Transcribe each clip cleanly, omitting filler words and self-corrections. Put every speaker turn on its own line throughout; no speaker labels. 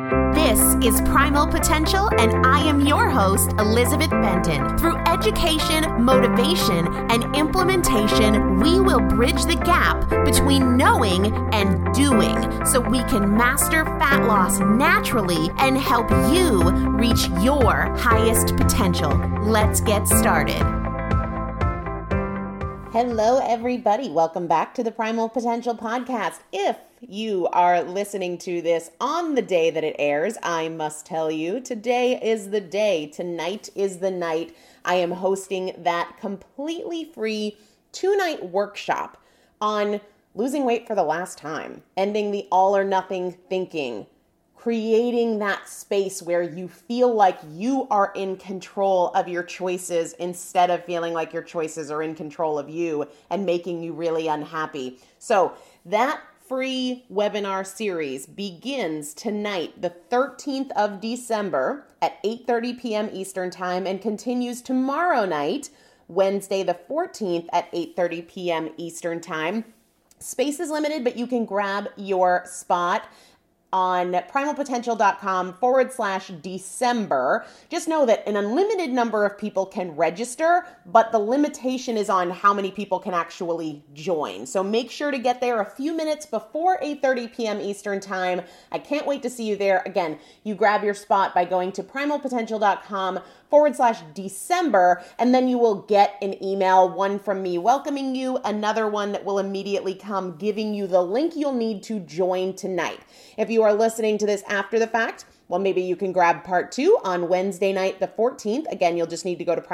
This is Primal Potential, and I am your host, Elizabeth Benton. Through education, motivation, and implementation, we will bridge the gap between knowing and doing so we can master fat loss naturally and help you reach your highest potential. Let's get started. Hello, everybody. Welcome back to the Primal Potential Podcast. If you are listening to this on the day that it airs, I must tell you, today is the day. Tonight is the night. I am hosting that completely free 2-night workshop on losing weight for the last time, ending the all or nothing thinking, creating that space where you feel like you are in control of your choices instead of feeling like your choices are in control of you and making you really unhappy. So that free webinar series begins tonight, the 13th of December at 8:30 p.m. Eastern Time and continues tomorrow night, Wednesday the 14th at 8:30 p.m. Eastern Time. Space is limited, but you can grab your spot on primalpotential.com/December. Just know that an unlimited number of people can register, but the limitation is on how many people can actually join. So make sure to get there a few minutes before 8:30 p.m. Eastern Time. I can't wait to see you there. Again, you grab your spot by going to primalpotential.com/December, and then you will get an email, one from me welcoming you, another one that will immediately come giving you the link you'll need to join tonight. If you are listening to this after the fact, well, maybe you can grab part 2 on Wednesday night, the 14th. Again, you'll just need to go to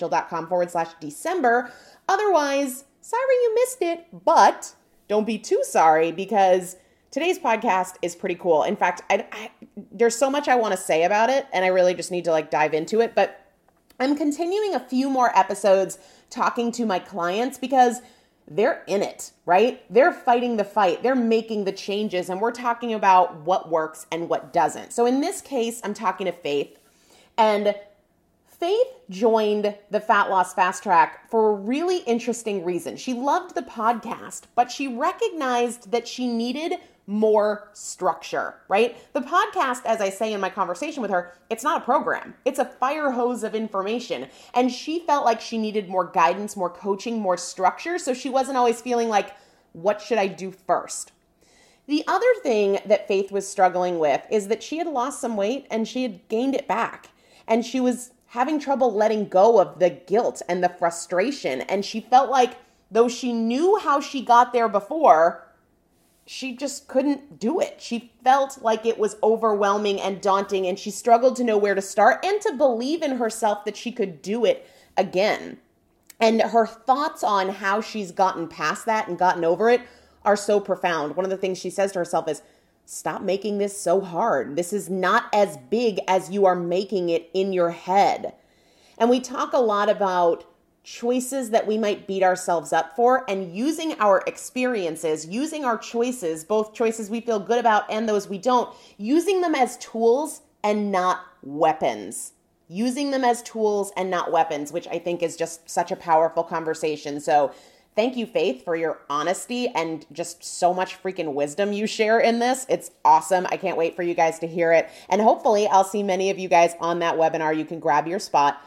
primalpotential.com/December. Otherwise, sorry you missed it, but don't be too sorry because today's podcast is pretty cool. In fact, there's so much I want to say about it, and I really just need to dive into it. But I'm continuing a few more episodes talking to my clients because they're in it, right? They're fighting the fight. They're making the changes, and we're talking about what works and what doesn't. So in this case, I'm talking to Faith, and Faith joined the Fat Loss Fast Track for a really interesting reason. She loved the podcast, but she recognized that she needed more structure, right? The podcast, as I say in my conversation with her, it's not a program. It's a fire hose of information. And she felt like she needed more guidance, more coaching, more structure. So she wasn't always feeling like, what should I do first? The other thing that Faith was struggling with is that she had lost some weight and she had gained it back. And she was having trouble letting go of the guilt and the frustration. And she felt like though she knew how she got there before, she just couldn't do it. She felt like it was overwhelming and daunting, and she struggled to know where to start and to believe in herself that she could do it again. And her thoughts on how she's gotten past that and gotten over it are so profound. One of the things she says to herself is, stop making this so hard. This is not as big as you are making it in your head. And we talk a lot about choices that we might beat ourselves up for, and using our experiences, using our choices, both choices we feel good about and those we don't, using them as tools and not weapons. Using them as tools and not weapons, which I think is just such a powerful conversation. So thank you, Faith, for your honesty and just so much freaking wisdom you share in this. It's awesome. I can't wait for you guys to hear it. And hopefully I'll see many of you guys on that webinar. You can grab your spot,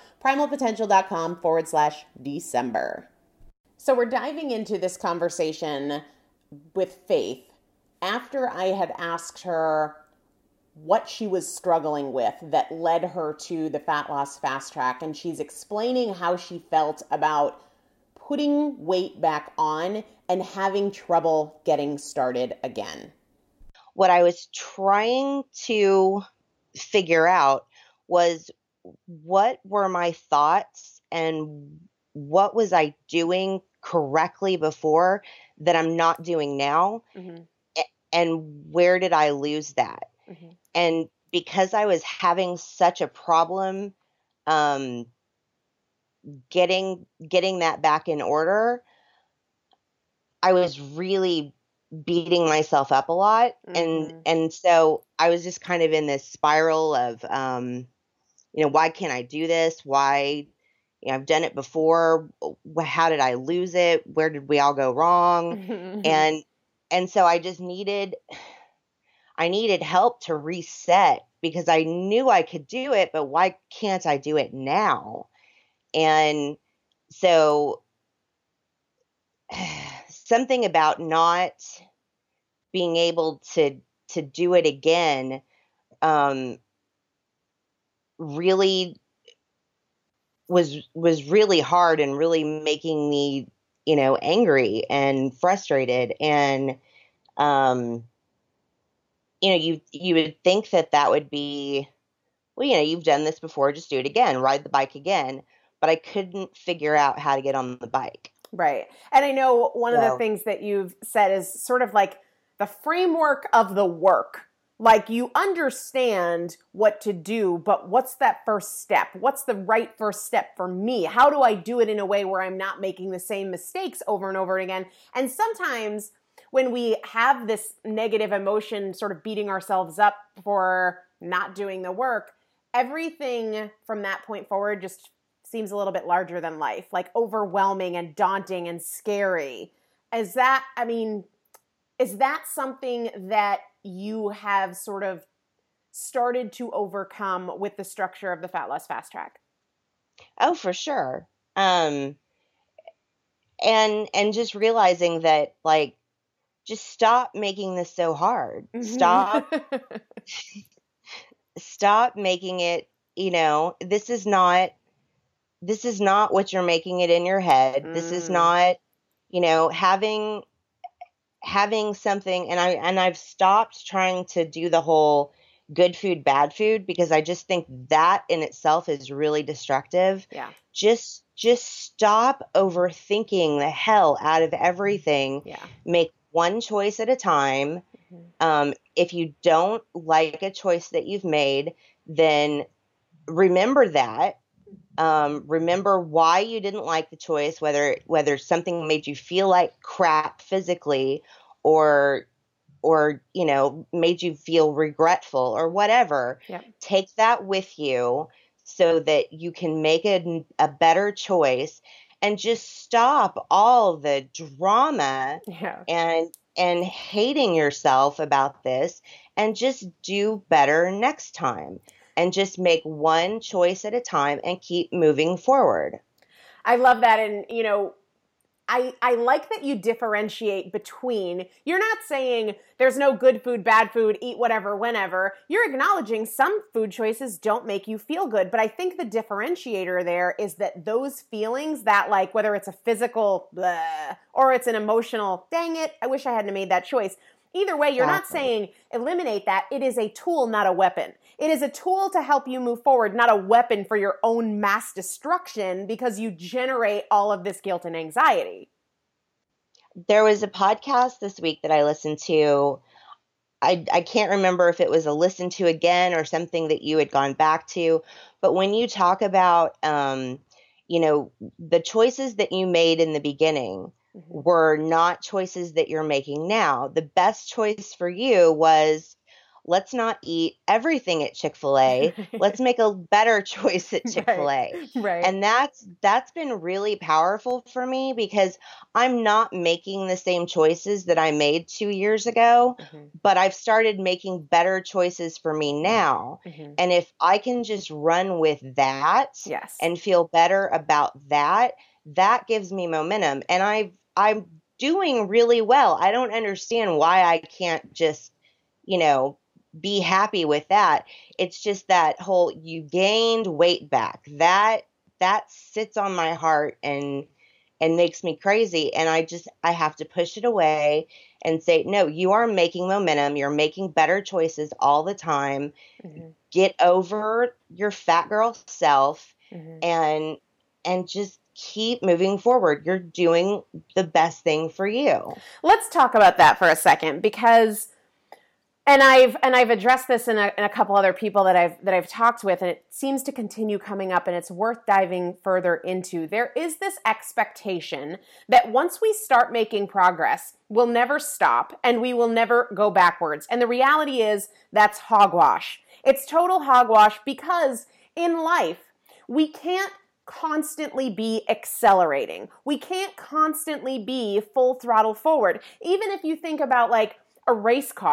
primalpotential.com/December. So we're diving into this conversation with Faith after I had asked her what she was struggling with that led her to the Fat Loss Fast Track. And she's explaining how she felt about putting weight back on and having trouble getting started again.
What I was trying to figure out was what were my thoughts and what was I doing correctly before that I'm not doing now? Mm-hmm. And where did I lose that? Mm-hmm. And because I was having such a problem getting that back in order, I was really beating myself up a lot. Mm-hmm. And so I was just kind of in this spiral of, why can't I do this? Why, I've done it before. How did I lose it? Where did we all go wrong? Mm-hmm. And so I I needed help to reset because I knew I could do it, but why can't I do it now? And so something about not being able to do it again um, really was really hard and really making me, angry and frustrated. And um, you would think that would be, well, you've done this before, just do it again, ride the bike again. But I couldn't figure out how to get on the bike.
Right. And I know one of the
So,
things that you've said is sort of like the framework of the work. Like you understand what to do, but what's that first step? What's the right first step for me? How do I do it in a way where I'm not making the same mistakes over and over again? And sometimes when we have this negative emotion sort of beating ourselves up for not doing the work, everything from that point forward just seems a little bit larger than life, like overwhelming and daunting and scary. Is that something that you have sort of started to overcome with the structure of the Fat Loss Fast Track?
oh, for sure. And just realizing that, like, just stop making this so hard. Stop making it, this is not what you're making it in your head. This is not, having something, and I've stopped trying to do the whole good food, bad food, because I just think that in itself is really destructive.
Yeah.
Just stop overthinking the hell out of everything.
Yeah.
Make one choice at a time. If you don't like a choice that you've made, then remember that. Remember why you didn't like the choice, whether something made you feel like crap physically, or made you feel regretful or whatever.
Yep.
Take that with you so that you can make a better choice, and just stop all the drama and hating yourself about this, and just do better next time. And just make one choice at a time and keep moving forward.
I love that. And, I like that you differentiate between, you're not saying there's no good food, bad food, eat whatever, whenever. You're acknowledging some food choices don't make you feel good. But I think the differentiator there is that those feelings that, like, whether it's a physical blah, or it's an emotional, dang it, I wish I hadn't made that choice. Either way, you're not saying eliminate that. It is a tool, not a weapon. It is a tool to help you move forward, not a weapon for your own mass destruction because you generate all of this guilt and anxiety.
There was a podcast this week that I listened to. I can't remember if it was a listen to again or something that you had gone back to. But when you talk about, the choices that you made in the beginning, were not choices that you're making now. The best choice for you was, let's not eat everything at Chick-fil-A. Let's make a better choice at Chick-fil-A.
Right.
And that's been really powerful for me, because I'm not making the same choices that I made 2 years ago, but I've started making better choices for me now. And if I can just run with that and feel better about that, that gives me momentum. And I'm doing really well. I don't understand why I can't just, be happy with that. It's just that whole, you gained weight back. That sits on my heart and makes me crazy. And I have to push it away and say, no, you are making momentum. You're making better choices all the time. Get over your fat girl self and just keep moving forward. You're doing the best thing for you.
Let's talk about that for a second, because and I've addressed this in a couple other people that I've talked with, and it seems to continue coming up, and it's worth diving further into. There is this expectation that once we start making progress, we'll never stop and we will never go backwards. And the reality is that's hogwash. It's total hogwash, because in life, we can't constantly be accelerating. We can't constantly be full throttle forward. Even if you think about like a race car,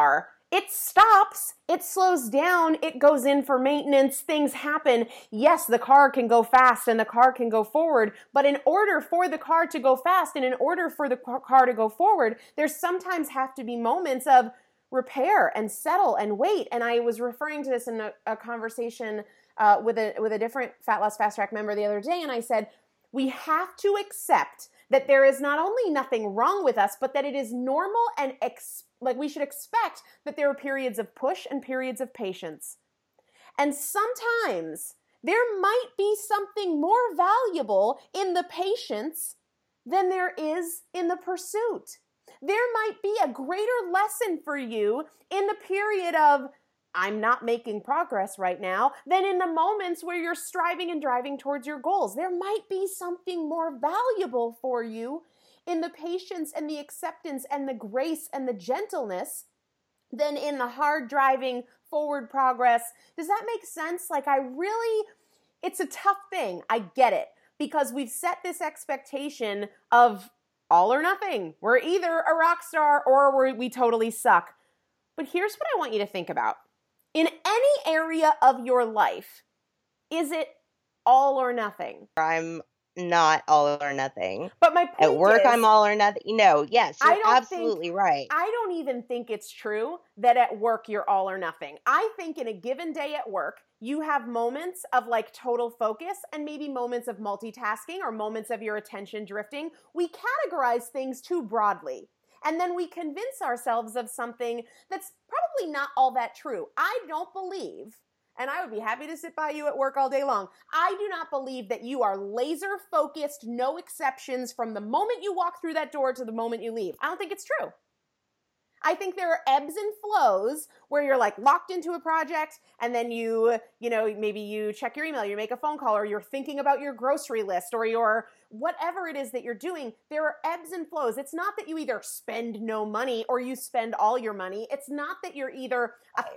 it stops, it slows down, it goes in for maintenance, things happen. Yes, the car can go fast and the car can go forward, but in order for the car to go fast and in order for the car to go forward, there's sometimes have to be moments of repair and settle and wait. And I was referring to this in a conversation with a different Fat Loss Fast Track member the other day, and I said, we have to accept that there is not only nothing wrong with us, but that it is normal and we should expect that there are periods of push and periods of patience. And sometimes there might be something more valuable in the patience than there is in the pursuit. There might be a greater lesson for you in the period of, I'm not making progress right now, than in the moments where you're striving and driving towards your goals. There might be something more valuable for you in the patience and the acceptance and the grace and the gentleness than in the hard driving forward progress. Does that make sense? It's a tough thing. I get it, because we've set this expectation of all or nothing. We're either a rock star or we totally suck. But here's what I want you to think about. In any area of your life, is it all or nothing?
I'm not all or nothing.
But my point
at work,
is,
I'm all or nothing. No, yes, you're absolutely right.
I don't even think it's true that at work you're all or nothing. I think in a given day at work, you have moments of total focus and maybe moments of multitasking or moments of your attention drifting. We categorize things too broadly. And then we convince ourselves of something that's probably not all that true. I don't believe, and I would be happy to sit by you at work all day long, I do not believe that you are laser focused, no exceptions from the moment you walk through that door to the moment you leave. I don't think it's true. I think there are ebbs and flows where you're locked into a project and then maybe you check your email, you make a phone call, or you're thinking about your grocery list or your whatever it is that you're doing. There are ebbs and flows. It's not that you either spend no money or you spend all your money. It's not that you're either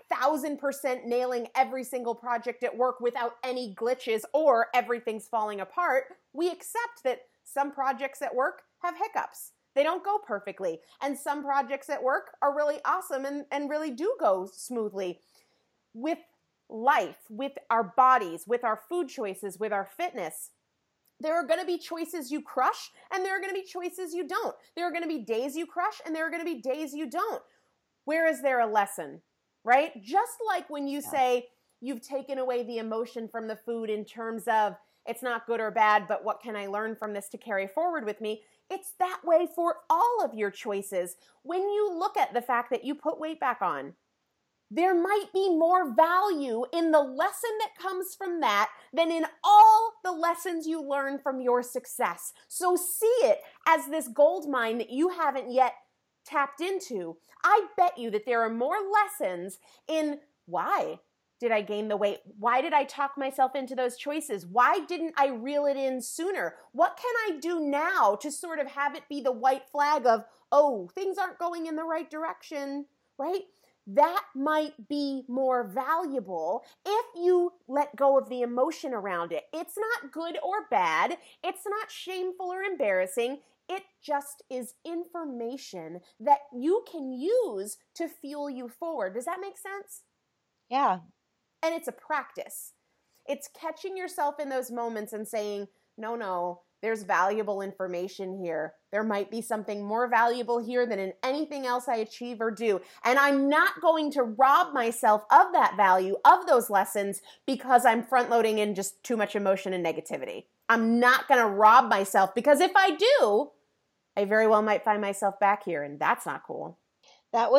1,000% nailing every single project at work without any glitches or everything's falling apart. We accept that some projects at work have hiccups. They don't go perfectly. And some projects at work are really awesome and really do go smoothly. With life, with our bodies, with our food choices, with our fitness, there are going to be choices you crush and there are going to be choices you don't. There are going to be days you crush and there are going to be days you don't. Where is there a lesson, right? Just like when you say you've taken away the emotion from the food in terms of it's not good or bad, but what can I learn from this to carry forward with me? It's that way for all of your choices. When you look at the fact that you put weight back on, there might be more value in the lesson that comes from that than in all the lessons you learn from your success. So see it as this gold mine that you haven't yet tapped into. I bet you that there are more lessons in why did I gain the weight? Why did I talk myself into those choices? Why didn't I reel it in sooner? What can I do now to sort of have it be the white flag of, oh, things aren't going in the right direction, right? That might be more valuable if you let go of the emotion around it. It's not good or bad. It's not shameful or embarrassing. It just is information that you can use to fuel you forward. Does that make sense?
Yeah.
And it's a practice. It's catching yourself in those moments and saying, no, there's valuable information here. There might be something more valuable here than in anything else I achieve or do. And I'm not going to rob myself of that value, of those lessons, because I'm front loading in just too much emotion and negativity. I'm not going to rob myself, because if I do, I very well might find myself back here, and that's not cool.
That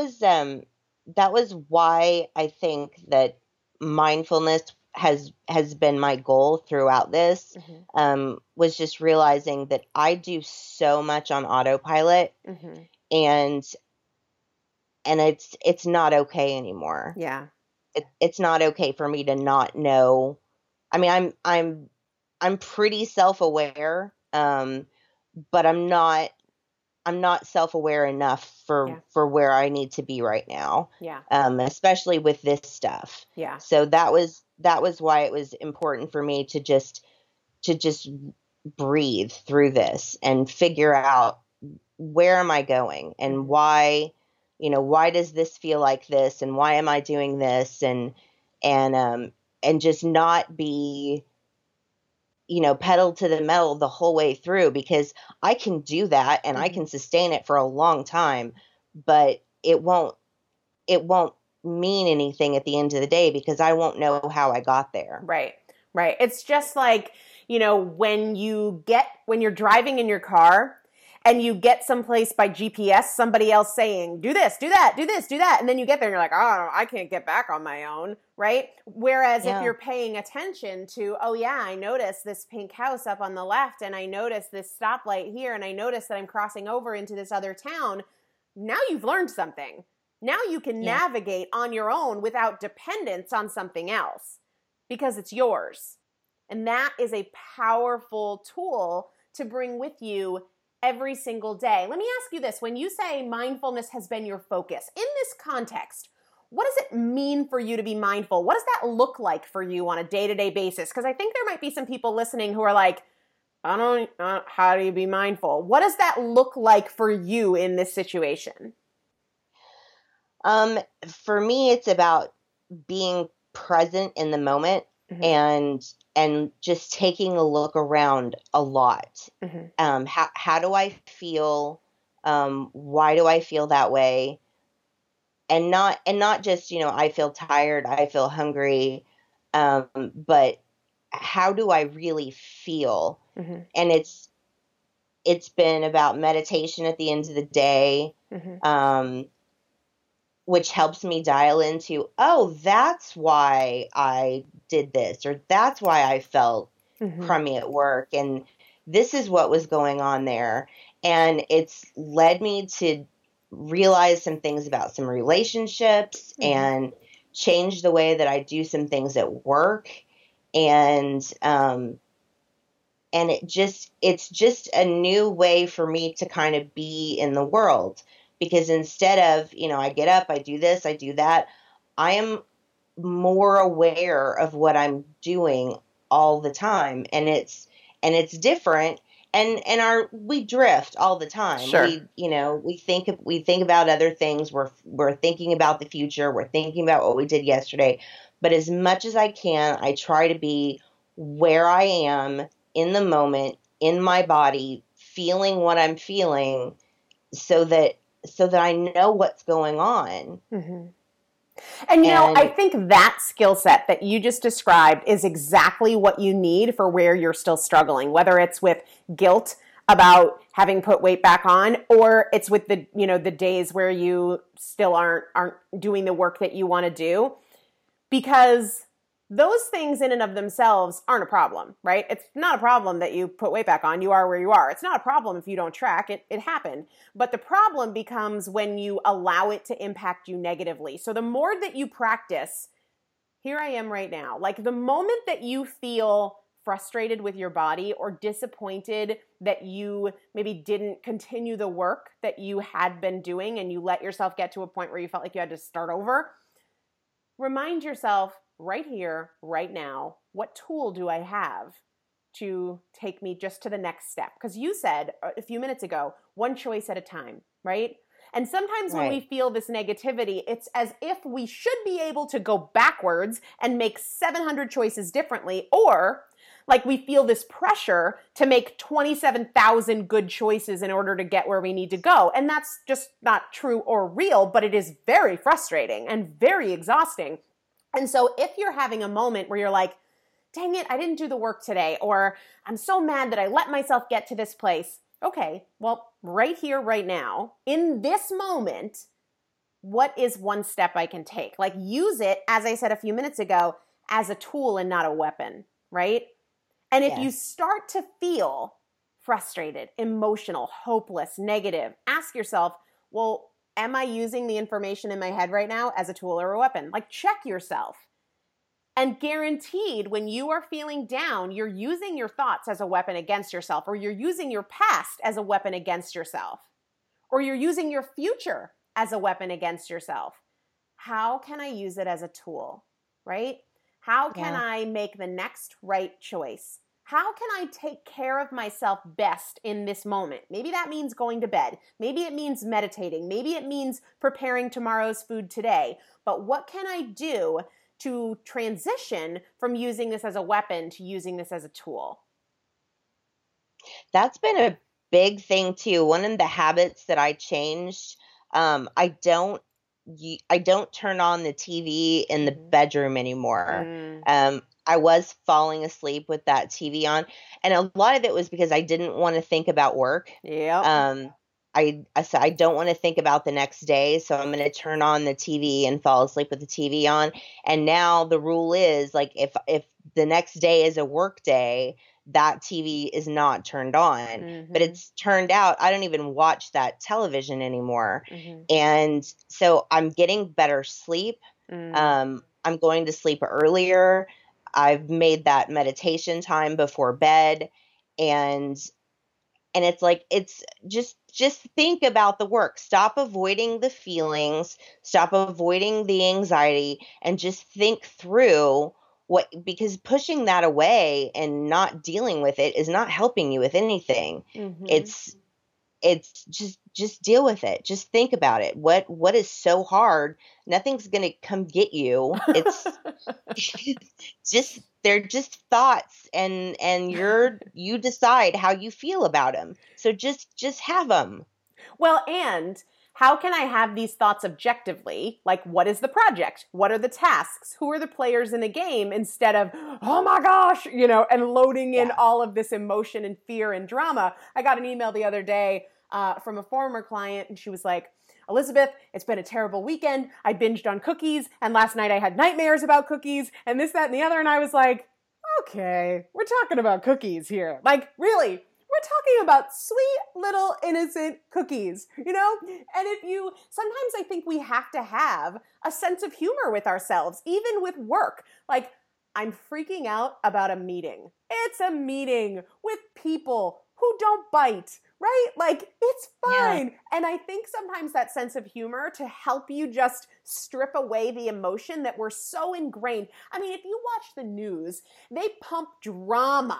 was why I think that mindfulness has been my goal throughout this, was just realizing that I do so much on autopilot, and it's not okay anymore.
Yeah.
It's not okay for me to not know. I mean, I'm pretty self-aware, but I'm not self-aware enough for where I need to be right now.
Yeah.
Especially with this stuff.
Yeah.
So that was why it was important for me to just breathe through this and figure out where am I going and why why does this feel like this, and why am I doing this, and just not be, pedal to the metal the whole way through, because I can do that and I can sustain it for a long time, but it won't mean anything at the end of the day because I won't know how I got there.
Right. Right. It's just like, when you're driving in your car and you get someplace by GPS, somebody else saying, do this, do that, do this, do that. And then you get there and you're like, oh, I can't get back on my own. Right. Whereas if you're paying attention to, oh yeah, I noticed this pink house up on the left, and I noticed this stoplight here, and I noticed that I'm crossing over into this other town. Now you've learned something. Now you can navigate on your own without dependence on something else because it's yours. And that is a powerful tool to bring with you every single day. Let me ask you this. When you say mindfulness has been your focus, in this context, what does it mean for you to be mindful? What does that look like for you on a day-to-day basis? Because I think there might be some people listening who are like, how do you be mindful? What does that look like for you in this situation?
For me, it's about being present in the moment and just taking a look around a lot. How do I feel? Why do I feel that way? And not just, I feel tired, I feel hungry, but how do I really feel? And it's been about meditation at the end of the day, which helps me dial into, oh, that's why I did this, or that's why I felt crummy at work, and this is what was going on there. And it's led me to realize some things about some relationships and change the way that I do some things at work. And it's just a new way for me to kind of be in the world, because instead of, I get up, I do this, I do that, I am more aware of what I'm doing all the time. And it's different. And we drift all the time.
Sure.
We think about other things. We're thinking about the future. We're thinking about what we did yesterday. But as much as I can, I try to be where I am in the moment, in my body, feeling what I'm feeling, so that I know what's going on.
And I think that skill set that you just described is exactly what you need for where you're still struggling, whether it's with guilt about having put weight back on, or it's with the, the days where you still aren't doing the work that you want to do, because those things in and of themselves aren't a problem, right? It's not a problem that you put weight back on. You are where you are. It's not a problem if you don't track. It happened. But the problem becomes when you allow it to impact you negatively. So the more that you practice, here I am right now, like the moment that you feel frustrated with your body or disappointed that you maybe didn't continue the work that you had been doing and you let yourself get to a point where you felt like you had to start over, remind yourself, right here, right now, what tool do I have to take me just to the next step? Because you said a few minutes ago, one choice at a time, right? And sometimes when we feel this negativity, it's as if we should be able to go backwards and make 700 choices differently, or like we feel this pressure to make 27,000 good choices in order to get where we need to go. And that's just not true or real, but it is very frustrating and very exhausting. And so if you're having a moment where you're like, dang it, I didn't do the work today, or I'm so mad that I let myself get to this place. Okay, well, right here, right now, in this moment, what is one step I can take? Like, use it, as I said a few minutes ago, as a tool and not a weapon, right? And if you start to feel frustrated, emotional, hopeless, negative, ask yourself, well, am I using the information in my head right now as a tool or a weapon? Like, check yourself. And guaranteed, when you are feeling down, you're using your thoughts as a weapon against yourself, or you're using your past as a weapon against yourself, or you're using your future as a weapon against yourself. How can I use it as a tool, right? How can I make the next right choice? how can I take care of myself best in this moment? Maybe that means going to bed. Maybe it means meditating. Maybe it means preparing tomorrow's food today. But what can I do to transition from using this as a weapon to using this as a tool?
That's been a big thing too. One of the habits that I changed, I don't turn on the TV in the bedroom anymore. I was falling asleep with that TV on, and a lot of it was because I didn't want to think about work.
Yeah.
I said I don't want to think about the next day, so I'm going to turn on the TV and fall asleep with the TV on. And now the rule is like if the next day is a work day, that TV is not turned on. But it's turned out I don't even watch that television anymore. And so I'm getting better sleep. I'm going to sleep earlier. I've made that meditation time before bed, and it's like it's just think about the work. Stop avoiding the feelings, stop avoiding the anxiety, and just think through because pushing that away and not dealing with it is not helping you with anything. It's just deal with it. Just think about it. What is so hard? Nothing's going to come get you. It's they're just thoughts, and you decide how you feel about them. So just have them.
Well, and how can I have these thoughts objectively? Like, what is the project? What are the tasks? Who are the players in the game? Instead of, oh my gosh, and loading in all of this emotion and fear and drama. I got an email the other day from a former client, and she was like, Elizabeth, it's been a terrible weekend. I binged on cookies, and last night I had nightmares about cookies, and this, that, and the other. And I was like, okay, we're talking about cookies here. Like, really? We're talking about sweet little innocent cookies, And sometimes I think we have to have a sense of humor with ourselves, even with work. Like, I'm freaking out about a meeting. It's a meeting with people who don't bite, right? Like, it's fine. Yeah. And I think sometimes that sense of humor to help you just strip away the emotion that we're so ingrained. I mean, if you watch the news, they pump drama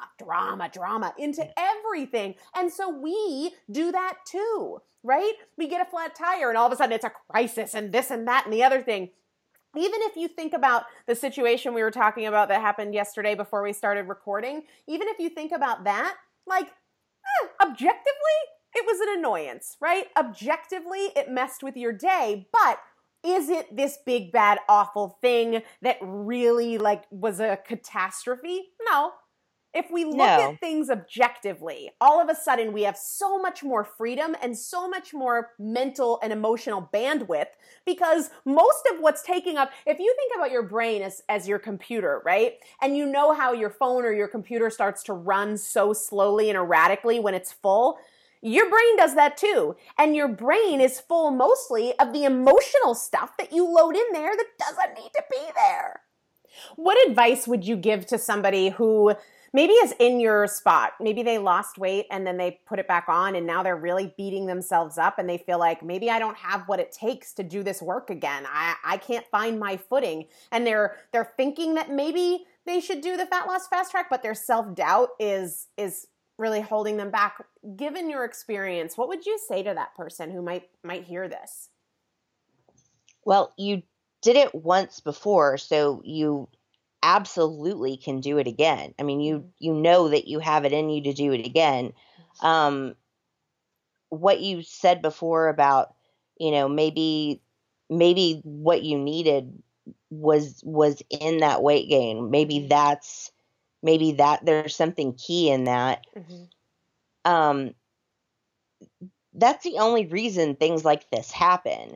into everything. And so we do that too, right? We get a flat tire and all of a sudden it's a crisis and this and that and the other thing. Even if you think about the situation we were talking about that happened yesterday before we started recording, even if you think about that, like, objectively, it was an annoyance, right? Objectively, it messed with your day, but is it this big, bad, awful thing that really, was a catastrophe? No. If we look at things objectively, all of a sudden we have so much more freedom and so much more mental and emotional bandwidth, because most of what's taking up, if you think about your brain as your computer, right? And you know how your phone or your computer starts to run so slowly and erratically when it's full, your brain does that too. And your brain is full mostly of the emotional stuff that you load in there that doesn't need to be there. What advice would you give to somebody who maybe is in your spot? Maybe they lost weight and then they put it back on and now they're really beating themselves up and they feel like maybe I don't have what it takes to do this work again. I can't find my footing. And they're thinking that maybe they should do the Fat Loss Fast Track, but their self-doubt is really holding them back. Given your experience, what would you say to that person who might hear this?
Well, you did it once before, so you absolutely can do it again. I mean, you know that you have it in you to do it again. What you said before about, maybe what you needed was in that weight gain. Maybe that there's something key in that. That's the only reason things like this happen.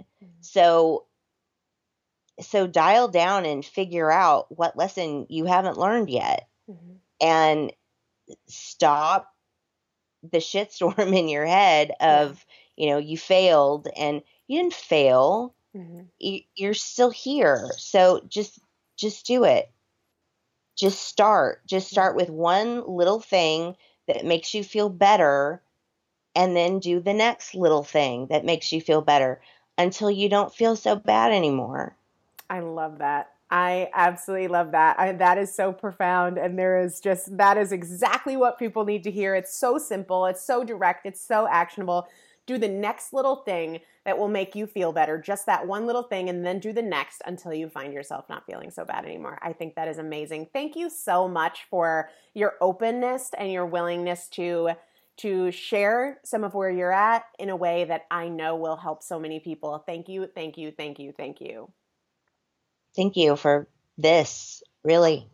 So dial down and figure out what lesson you haven't learned yet, and stop the shitstorm in your head of, you failed, and you didn't fail. You're still here. So just do it. Just start with one little thing that makes you feel better, and then do the next little thing that makes you feel better until you don't feel so bad anymore.
I love that. I absolutely love that. That is so profound. And that is exactly what people need to hear. It's so simple. It's so direct. It's so actionable. Do the next little thing that will make you feel better. Just that one little thing, and then do the next until you find yourself not feeling so bad anymore. I think that is amazing. Thank you so much for your openness and your willingness to share some of where you're at in a way that I know will help so many people. Thank you, thank you, thank you, thank you.
Thank you for this, really.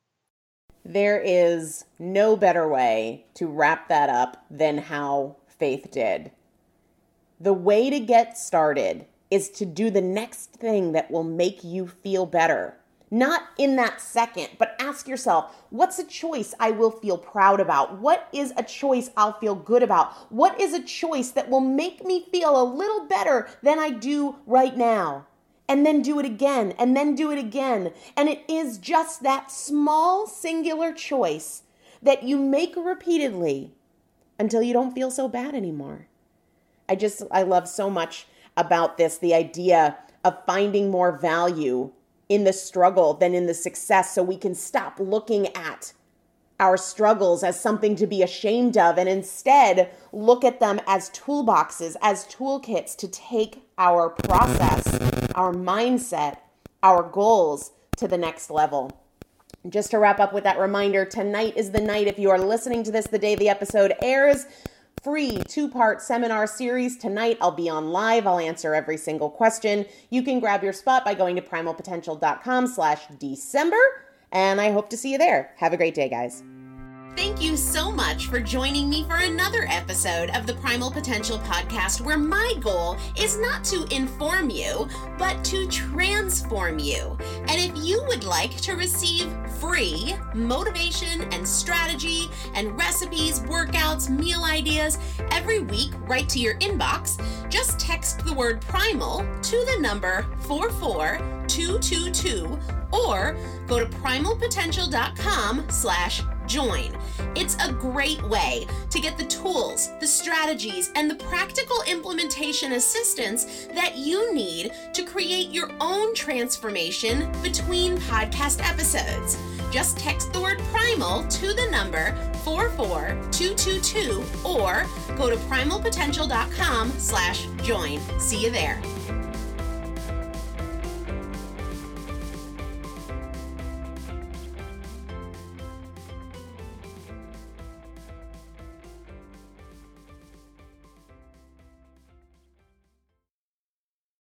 There is no better way to wrap that up than how Faith did. The way to get started is to do the next thing that will make you feel better. Not in that second, but ask yourself, what's a choice I will feel proud about? What is a choice I'll feel good about? What is a choice that will make me feel a little better than I do right now? And then do it again, and then do it again. And it is just that small singular choice that you make repeatedly until you don't feel so bad anymore. I love so much about this, the idea of finding more value in the struggle than in the success, so we can stop looking at our struggles as something to be ashamed of and instead look at them as toolboxes, as toolkits to take our process, our mindset, our goals to the next level. Just to wrap up with that reminder, tonight is the night, if you are listening to this the day the episode airs, free 2-part seminar series. Tonight I'll be on live. I'll answer every single question. You can grab your spot by going to primalpotential.com/December. And I hope to see you there. Have a great day, guys. Thank you so much for joining me for another episode of the Primal Potential Podcast, where my goal is not to inform you, but to transform you. And if you would like to receive free motivation and strategy and recipes, workouts, meal ideas every week right to your inbox, just text the word primal to the number 44222 or go to primalpotential.com/join. It's a great way to get the tools, the strategies, and the practical implementation assistance that you need to create your own transformation between podcast episodes. Just text the word primal to the number 44222 or go to primalpotential.com/join. See you there.